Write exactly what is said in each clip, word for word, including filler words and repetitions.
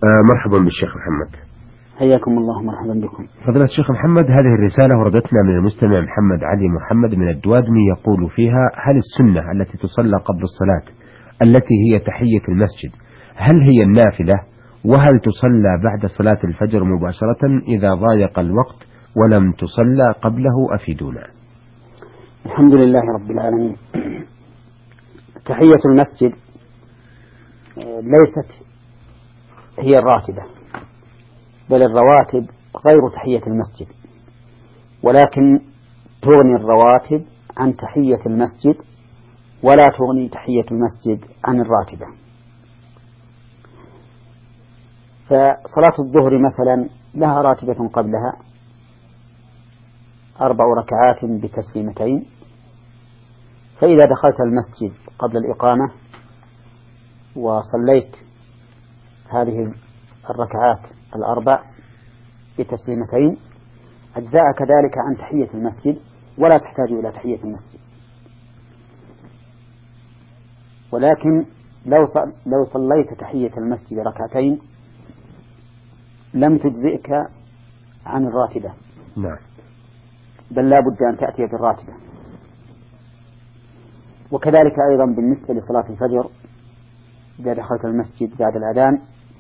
آه مرحبا بالشيخ محمد. حياكم الله، مرحبا بكم. فضيلة الشيخ محمد، هذه الرسالة وردتنا من المستمع محمد علي محمد من الدوادمي، يقول فيها: هل السنة التي تصلى قبل الصلاة التي هي تحية المسجد هل هي النافلة؟ وهل تصلى بعد صلاة الفجر مباشرة إذا ضايق الوقت ولم تصلى قبله؟ أفيدونا. الحمد لله رب العالمين. تحية المسجد ليست هي الراتبة، بل الرواتب غير تحية المسجد، ولكن تغني الرواتب عن تحية المسجد ولا تغني تحية المسجد عن الراتبة. فصلاة الظهر مثلا لها راتبة قبلها أربع ركعات بتسليمتين، فإذا دخلت المسجد قبل الإقامة وصليت هذه الركعات الأربع بتسليمتين أجزاء كذلك عن تحية المسجد ولا تحتاج إلى تحية المسجد. ولكن لو لو صليت تحية المسجد ركعتين لم تجزئك عن الراتبة، نعم، بل لا بد أن تأتي بالراتبة. وكذلك أيضا بالنسبة لصلاة الفجر، إذا دخلت المسجد بعد الأذان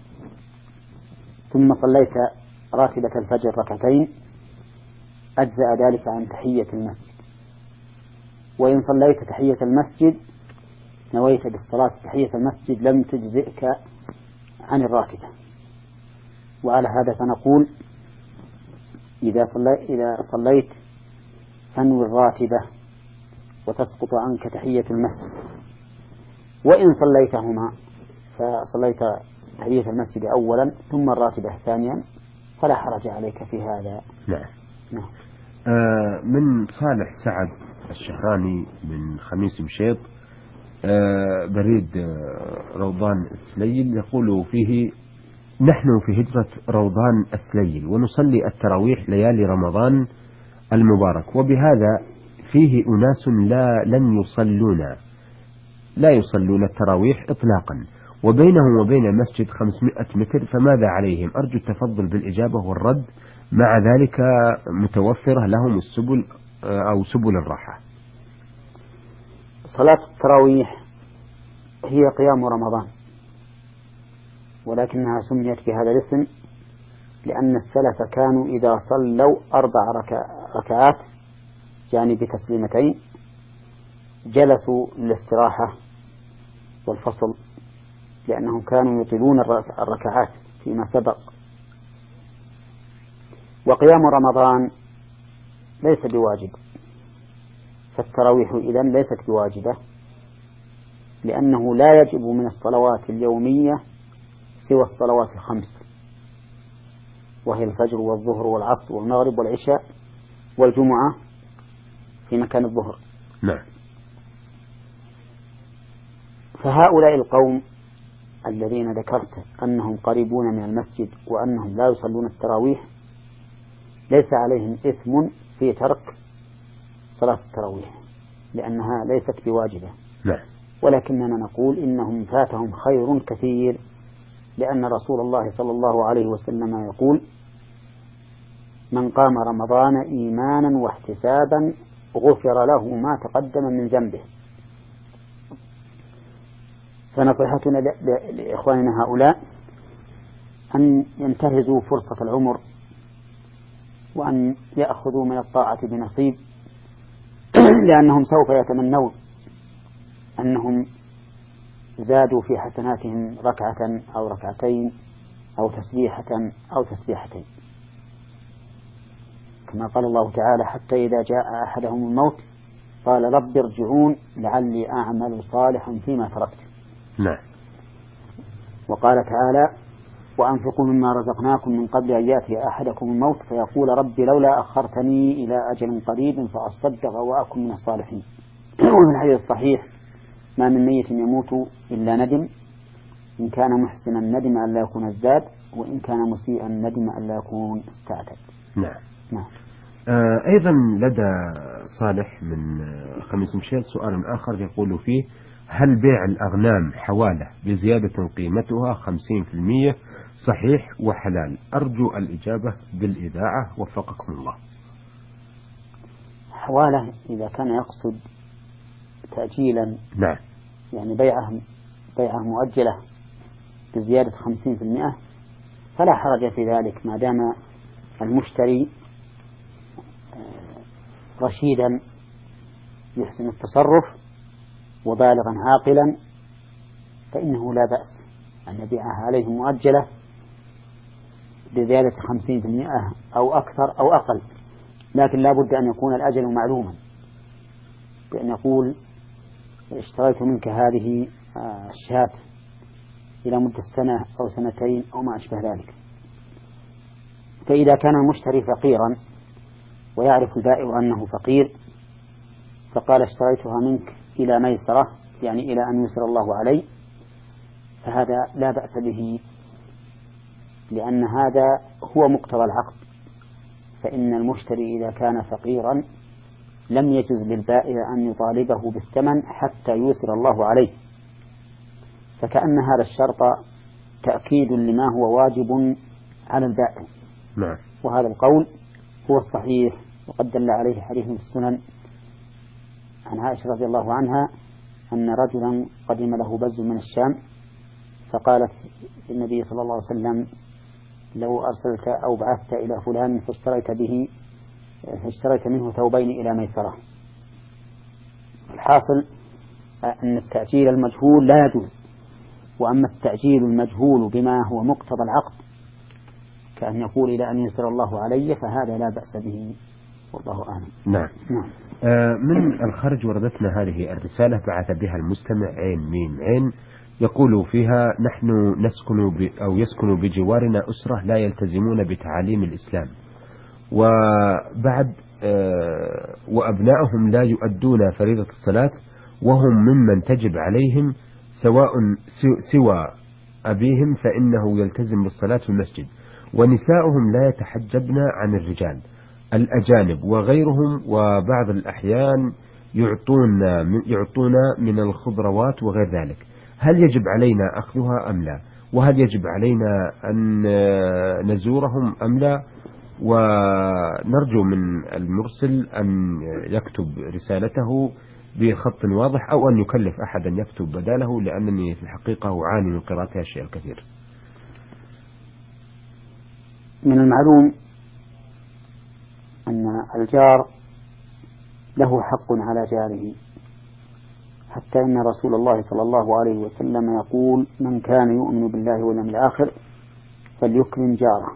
ثم صليت راتبة الفجر ركعتين أجزأ ذلك عن تحية المسجد. وإن صليت تحية المسجد نويت بالصلاة تحية المسجد لم تجزئك عن الراتبة. وعلى هذا فنقول إذا صليت, إذا صليت فانوي الراتبة وتسقط عنك تحية المسجد. وإن صليتهما فصليت تحية المسجد أولا ثم الراتبة ثانيا فلا حرج عليك في هذا. نعم. نعم. آه من صالح سعد الشهراني من خميس مشيط، آه بريد آه روضان السليل، يقول فيه: نحن في هجرة روضان السليل ونصلي التراويح ليالي رمضان المبارك، وبهذا فيه أناس لا لن يصلون لا يصلون التراويح إطلاقا، وبينهم وبين المسجد خمسمائة متر، فماذا عليهم؟ أرجو التفضل بالإجابة والرد، مع ذلك متوفرة لهم السبل أو سبل الراحة. صلاة التراويح هي قيام رمضان، ولكنها سميت بهذا الاسم لأن السلف كانوا إذا صلوا أربع ركعات يعني بتسليمتين جلسوا للاستراحة والفصل، لأنهم كانوا يطيلون الركعات فيما سبق. وقيام رمضان ليس بواجب، فالتراويح إذن ليست بواجبة، لأنه لا يجب من الصلوات اليومية سوى الصلوات الخمس، وهي الفجر والظهر والعصر والمغرب والعشاء والجمعة في مكان الظهر. نعم. فهؤلاء القوم الذين ذكرت أنهم قريبون من المسجد وأنهم لا يصلون التراويح ليس عليهم إثم في ترك صلاة التراويح لأنها ليست بواجبة. نعم. ولكننا نقول إنهم فاتهم خير كثير، لأن رسول الله صلى الله عليه وسلم يقول: من قام رمضان إيمانا واحتسابا غفر له ما تقدم من ذنبه. فنصيحتنا لإخواننا هؤلاء أن ينتهزوا فرصة العمر وأن يأخذوا من الطاعة بنصيب، لأنهم سوف يتمنون أنهم زادوا في حسناتهم ركعة أو ركعتين أو تسبيحة أو تسبيحتين، كما قال الله تعالى: حتى إذا جاء أحدهم الموت قال رب ارجعون لعلي أعمل صالحا فيما تركت. نعم. وقال تعالى: وأنفقوا مما رزقناكم من قبل أن يأتي أحدكم الموت فيقول ربي لولا أخرتني إلى أجل قريب فأصدق وأكن من الصالحين. وفي الحديث الصحيح: ما من ميت يموت إلا ندم، إن كان محسنا ندم أن لا يكون ازداد، وإن كان مسيئا ندم أن لا يكون استعتد. نعم. نعم. آه أيضا لدى صالح من خميس مشيط سؤال آخر يقول فيه: هل بيع الأغنام حوالة بزيادة قيمتها خمسين في المية صحيح وحلال؟ أرجو الإجابة بالإذاعة وفقكم الله. حواله إذا كان يقصد تأجيلا، نعم، يعني بيعه بيعه مؤجلة بزيادة خمسين في المئة، فلا حرج في ذلك ما دام المشتري رشيدا يحسن التصرف وبالغا عاقلا، فإنه لا بأس أن يبيعها عليه مؤجلة بزيادة خمسين في المئة أو أكثر أو أقل، لكن لا بد أن يكون الأجل معلوما، بأن يقول اشتريت منك هذه الشاة إلى مدة سنة أو سنتين أو ما أشبه ذلك. فإذا كان المشتري فقيرا ويعرف البائع أنه فقير فقال اشتريتها منك إلى ميسرة، يعني إلى أن يسر الله علي، فهذا لا بأس به، لأن هذا هو مقتضى العقد. فإن المشتري إذا كان فقيرا لم يجوز للبائع أن يطالبه بالثمن حتى يسر الله عليه، فكأن هذا الشرط تأكيد لما هو واجب على البائع. نعم. وهذا القول هو الصحيح، وقد دل عليه حديث السنن عن عائشة رضي الله عنها أن رجلا قدم له بز من الشام، فقالت النبي صلى الله عليه وسلم لو أرسلت أو بعثت إلى فلان فاشتريت به فاشتريت منه ثوبين إلى ميسرة. الحاصل أن التأجيل المجهول لا يجوز، وأما التأجيل المجهول بما هو مقتضى العقد كأن يقول إلى أن يسر الله علي فهذا لا بأس به، والله أعلم. نعم. نعم. آه من الخرج وردتنا هذه الرسالة بعث بها المستمع عين ميم عين، يقول فيها: نحن نسكن ب أو يسكن بجوارنا أسرة لا يلتزمون بتعاليم الإسلام، وبعد آه وأبنائهم لا يؤدون فريضة الصلاة، وهم ممن تجب عليهم، سواء سوى أبيهم فإنه يلتزم بالصلاة في المسجد، ونساؤهم لا يتحجبن عن الرجال الأجانب وغيرهم، وبعض الأحيان يعطون يعطون من الخضروات وغير ذلك. هل يجب علينا أخذها أم لا؟ وهل يجب علينا أن نزورهم أم لا؟ ونرجو من المرسل أن يكتب رسالته بخط واضح، أو أن يكلف أحدا يكتب بداله، لأنني في الحقيقة أعاني من قراءة الشيء الكثير. من المعلوم أن الجار له حق على جاره، حتى أن رسول الله صلى الله عليه وسلم يقول: من كان يؤمن بالله واليوم الآخر فليكرم جاره.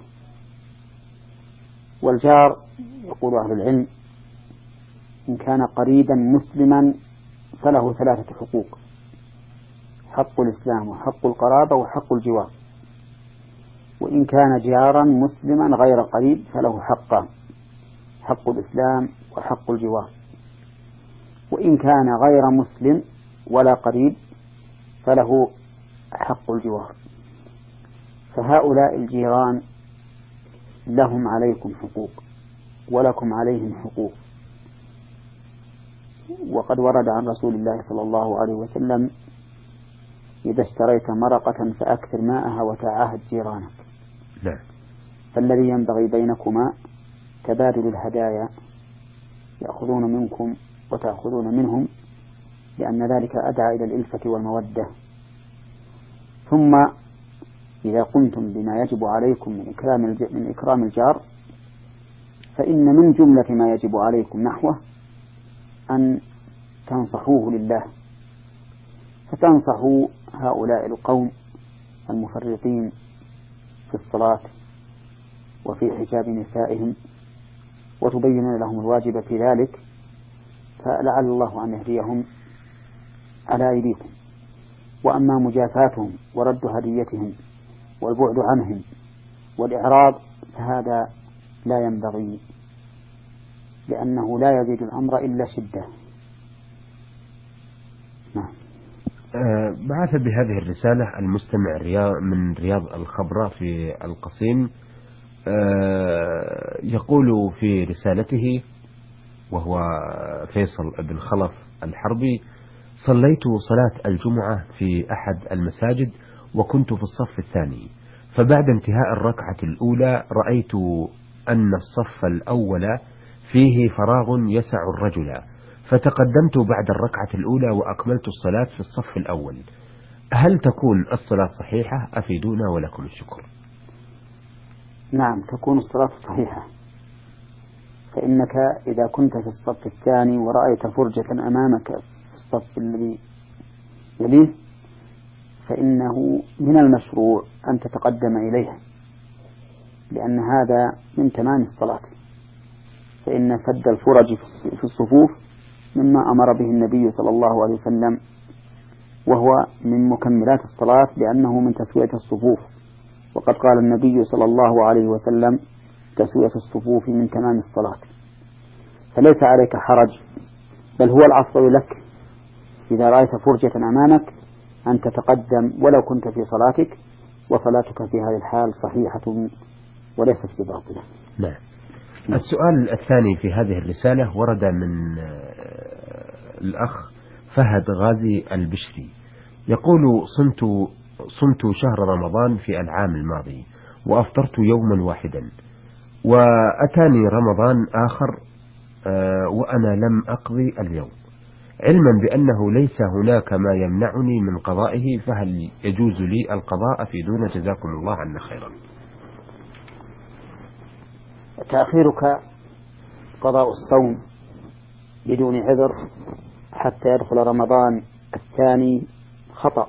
والجار يقول أهل العلم إن كان قريبا مسلما فله ثلاثة حقوق: حق الإسلام وحق القرابة وحق الجوار. وإن كان جارا مسلما غير قريب فله حقان: حق الإسلام وحق الجوار. وإن كان غير مسلم ولا قريب فله حق الجوار. فهؤلاء الجيران لهم عليكم حقوق ولكم عليهم حقوق. وقد ورد عن رسول الله صلى الله عليه وسلم: إذا اشتريت مرقة فأكثر ماءها وتعاهد جيرانك. لا. فالذي ينبغي بينكما تبادل الهدايا، يأخذون منكم وتأخذون منهم، لأن ذلك أدعى إلى الإلفة والمودة. ثم إذا قمتم بما يجب عليكم من إكرام من إكرام الجار، فإن من جملة ما يجب عليكم نحوه أن تنصحوه لله، فتنصحوا هؤلاء القوم المفرطين في الصلاة وفي حجاب نسائهم، وتبينون لهم الواجب في ذلك، فلعل الله أن يهديهم على أيديكم. وأما مجافاتهم ورد هديتهم والبعد عنهم والإعراض فهذا لا ينبغي، لأنه لا يزيد الأمر إلا شدة. نعم. أه بعث بهذه الرسالة المستمع من رياض الخبرة في القصيم، أه يقول في رسالته، وهو فيصل بن خلف الحربي: صليت صلاة الجمعة في أحد المساجد وكنت في الصف الثاني، فبعد انتهاء الركعة الأولى رأيت أن الصف الأول فيه فراغ يسع الرجل، فتقدمت بعد الركعة الأولى وأكملت الصلاة في الصف الأول. هل تكون الصلاة صحيحة؟ أفيدونا ولكم الشكر. نعم، تكون الصلاة صحيحة، فإنك إذا كنت في الصف الثاني ورأيت فرجة أمامك في الصف الذي يليه فإنه من المشروع أن تتقدم إليها، لأن هذا من تمام الصلاة، فإن سد الفرج في الصفوف مما أمر به النبي صلى الله عليه وسلم، وهو من مكملات الصلاة لأنه من تسوية الصفوف، وقد قال النبي صلى الله عليه وسلم: تسوية الصفوف من تمام الصلاة. فليس عليك حرج، بل هو الأفضل لك إذا رأيت فرجة أمامك أن تتقدم ولو كنت في صلاتك، وصلاتك في هذه الحال صحيحة وليست بباطلة. نعم. السؤال الثاني في هذه الرسالة ورد من الأخ فهد غازي البشري، يقول: صمت صمت شهر رمضان في العام الماضي وأفطرت يوما واحدا، وأتاني رمضان آخر وأنا لم أقضي اليوم، علما بأنه ليس هناك ما يمنعني من قضائه، فهل يجوز لي القضاء؟ أفيدونا جزاكم الله عنا خيرا. تأخيرك قضاء الصوم بدون عذر حتى يدخل رمضان الثاني خطأ،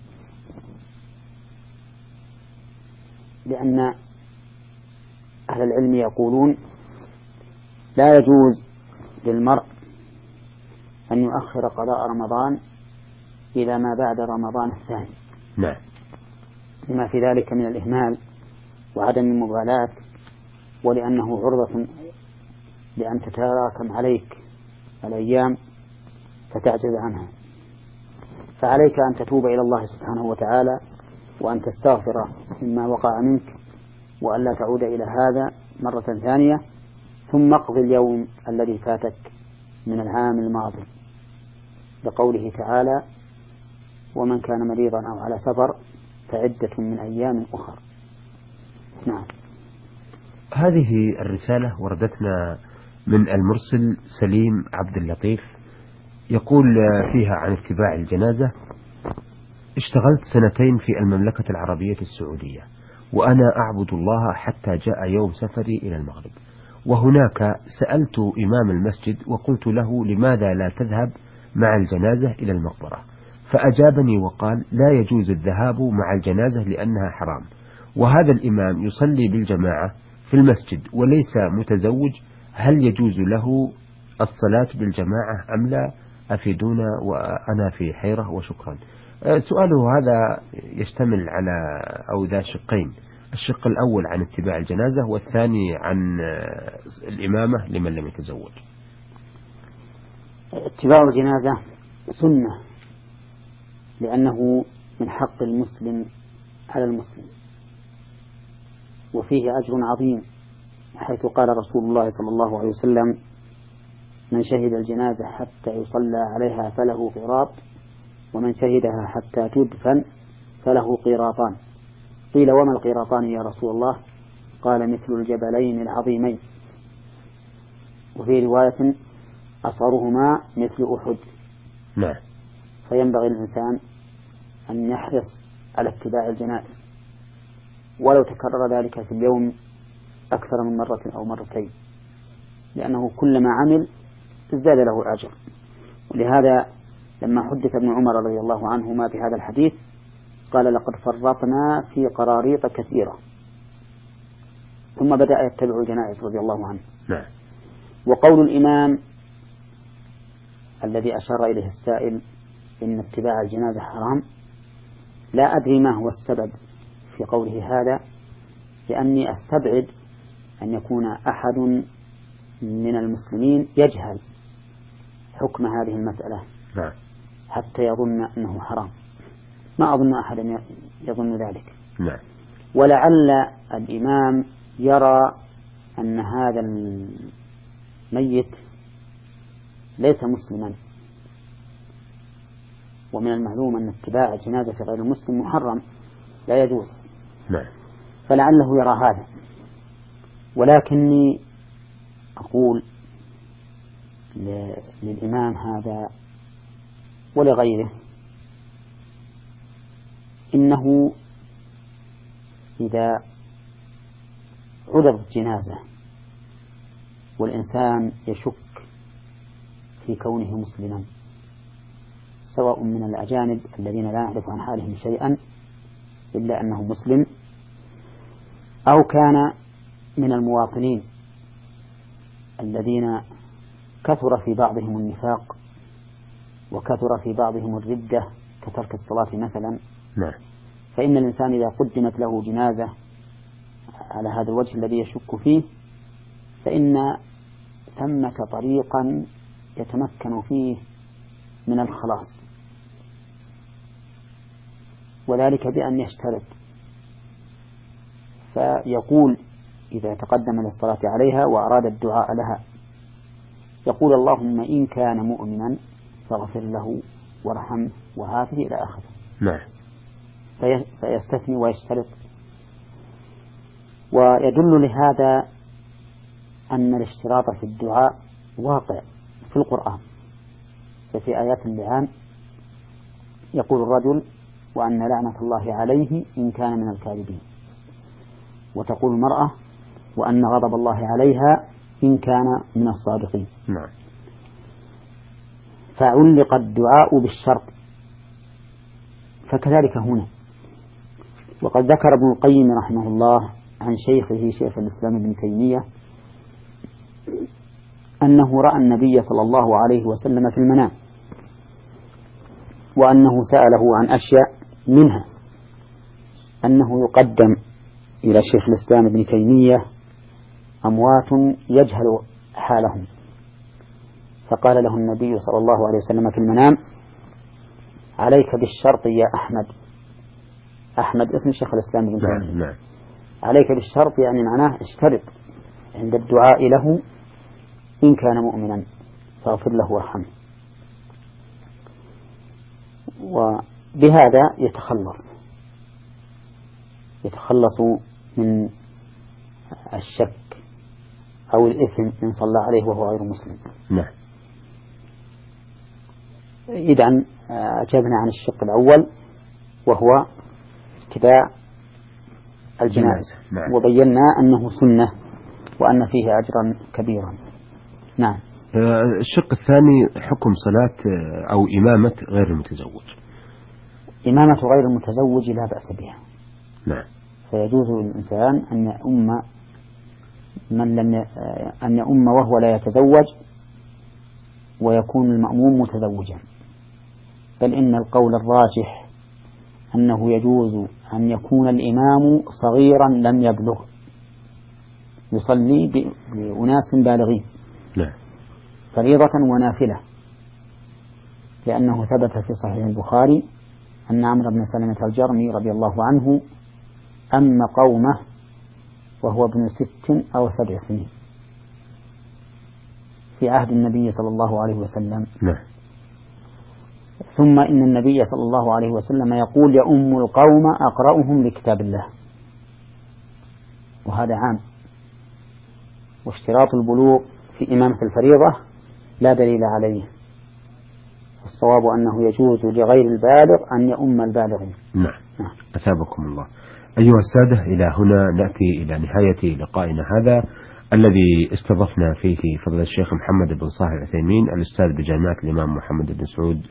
لأن أهل العلم يقولون لا يجوز للمرء أن يؤخر قضاء رمضان إلى ما بعد رمضان الثاني. نعم. لما في ذلك من الإهمال وعدم المبالاة، ولأنه عرضة لأن تتراكم عليك الأيام فتعجز عنها. فعليك أن تتوب إلى الله سبحانه وتعالى وأن تستغفر مما وقع منك، وأن لا تعود إلى هذا مرة ثانية، ثم اقضي اليوم الذي فاتك من العام الماضي، لقوله تعالى: ومن كان مريضا أو على سفر فعدة من أيام أخر. نعم. هذه الرسالة وردتنا من المرسل سليم عبد اللطيف، يقول فيها عن اتباع الجنازة: اشتغلت سنتين في المملكة العربية السعودية، وأنا أعبد الله حتى جاء يوم سفري إلى المغرب، وهناك سألت إمام المسجد وقلت له: لماذا لا تذهب مع الجنازة إلى المقبرة؟ فأجابني وقال: لا يجوز الذهاب مع الجنازة لأنها حرام، وهذا الإمام يصلي بالجماعة في المسجد وليس متزوج، هل يجوز له الصلاة بالجماعة أم لا؟ أفيدونا وأنا في حيرة وشكرا. سؤاله هذا يشتمل على أو ذا شقين: الشق الأول عن اتباع الجنازة، والثاني عن الإمامة لمن لم يتزوج. اتباع الجنازة سنة، لأنه من حق المسلم على المسلم، وفيه أجر عظيم، حيث قال رسول الله صلى الله عليه وسلم: من شهد الجنازة حتى يصلى عليها فله قيراط، ومن شهدها حتى تدفن فله قيراطان. قيل: وما القيراطان يا رسول الله؟ قال: مثل الجبلين العظيمين. وفي رواية: أصغرهما مثل أحد. نعم. فينبغي الإنسان أن يحرص على اتباع الجنائز، ولو تكرر ذلك في اليوم أكثر من مرة أو مرتين، لأنه كلما عمل ازداد له أجر. ولهذا لما حدث ابن عمر رضي الله عنهما بهذا الحديث قال: لقد فرطنا في قراريط كثيرة، ثم بدأ يتبع الجنائز رضي الله عنه. نعم. وقول الإمام الذي أشار إليه السائل إن اتباع الجنازة حرام، لا أدري ما هو السبب في قوله هذا، لأني أستبعد أن يكون أحد من المسلمين يجهل حكم هذه المسألة. نعم. حتى يظن أنه حرام، ما أظن أحدا يظن ذلك. نعم. ولعل الإمام يرى أن هذا الميت ليس مسلما، ومن المعلوم أن اتباع جنازة غير المسلم محرم لا يجوز. نعم. فلعله يرى هذا. ولكني أقول للإمام هذا ولغيره إنه إذا عرضت جنازة والإنسان يشك في كونه مسلما، سواء من الأجانب الذين لا نعرف عن حالهم شيئا إلا أنه مسلم، أو كان من المواطنين الذين كثر في بعضهم النفاق وكثر في بعضهم الردة كترك الصلاة مثلا، نعم. فإن الإنسان إذا قدمت له جنازة على هذا الوجه الذي يشك فيه فإن ثمة طريقا يتمكن فيه من الخلاص، وذلك بأن يشترط، فيقول إذا تقدم للصلاة عليها وأراد الدعاء لها يقول اللهم إن كان مؤمنا فاغفر له وارحمه وعافه إلى آخره. نعم. فيستثني ويشترط. ويدل لهذا أن الاشتراط في الدعاء واقع في القرآن، ففي آيات اللعان يقول الرجل وأن لعنة الله عليه إن كان من الكاذبين، وتقول المرأة وأن غضب الله عليها إن كان من الصادقين. نعم. فعلق الدعاء بالشرط، فكذلك هنا. وقد ذكر ابن القيم رحمه الله عن شيخه شيخ الإسلام ابن تيمية أنه رأى النبي صلى الله عليه وسلم في المنام، وأنه سأله عن أشياء، منها أنه يقدم إلى شيخ الإسلام ابن تيمية أموات يجهل حالهم، فقال له النبي صلى الله عليه وسلم في المنام عليك بالشرط يا أحمد. أحمد اسم شيخ الإسلام ابن تيمية. نعم. عليك بالشرط يعني معناه اشترط عند الدعاء له إن كان مؤمنا فاغفر له وارحمه، وبهذا يتخلص يتخلص من الشك أو الإثم إن صلى عليه وهو غير مسلم. نعم. إذن أجبنا عن الشق الأول وهو اتباع الجنازة. نعم. وبينا أنه سنة وأن فيه أجرا كبيرا. نعم. الشق الثاني حكم صلاة أو إمامة غير المتزوج. إمامة غير المتزوج لا بأس بها. نعم. فيجوز للإنسان أن يؤم من لم ي... أن يؤم وهو لا يتزوج ويكون المأموم متزوجا، بل إن القول الراجح أنه يجوز أن يكون الإمام صغيرا لم يبلغ يصلي بأناس بالغين. نعم. فريضة ونافلة، لأنه ثبت في صحيح البخاري أن عمرو بن سلمة الجرمي رضي الله عنه أم قومه وهو ابن ست أو سبع سنين في عهد النبي صلى الله عليه وسلم. نعم. ثم إن النبي صلى الله عليه وسلم يقول يؤم القوم أقرأهم لكتاب الله، وهذا عام. واشتراط البلوغ في إمامة الفريضة لا دليل عليه، الصواب أنه يجوز لغير البالغ أن يؤم البالغين. نعم. نعم. أثابكم الله. أيها السادة، إلى هنا نأتي إلى نهاية لقائنا هذا الذي استضفنا فيه فضل الشيخ محمد بن صالح العثيمين الأستاذ بجامعة الإمام محمد بن سعود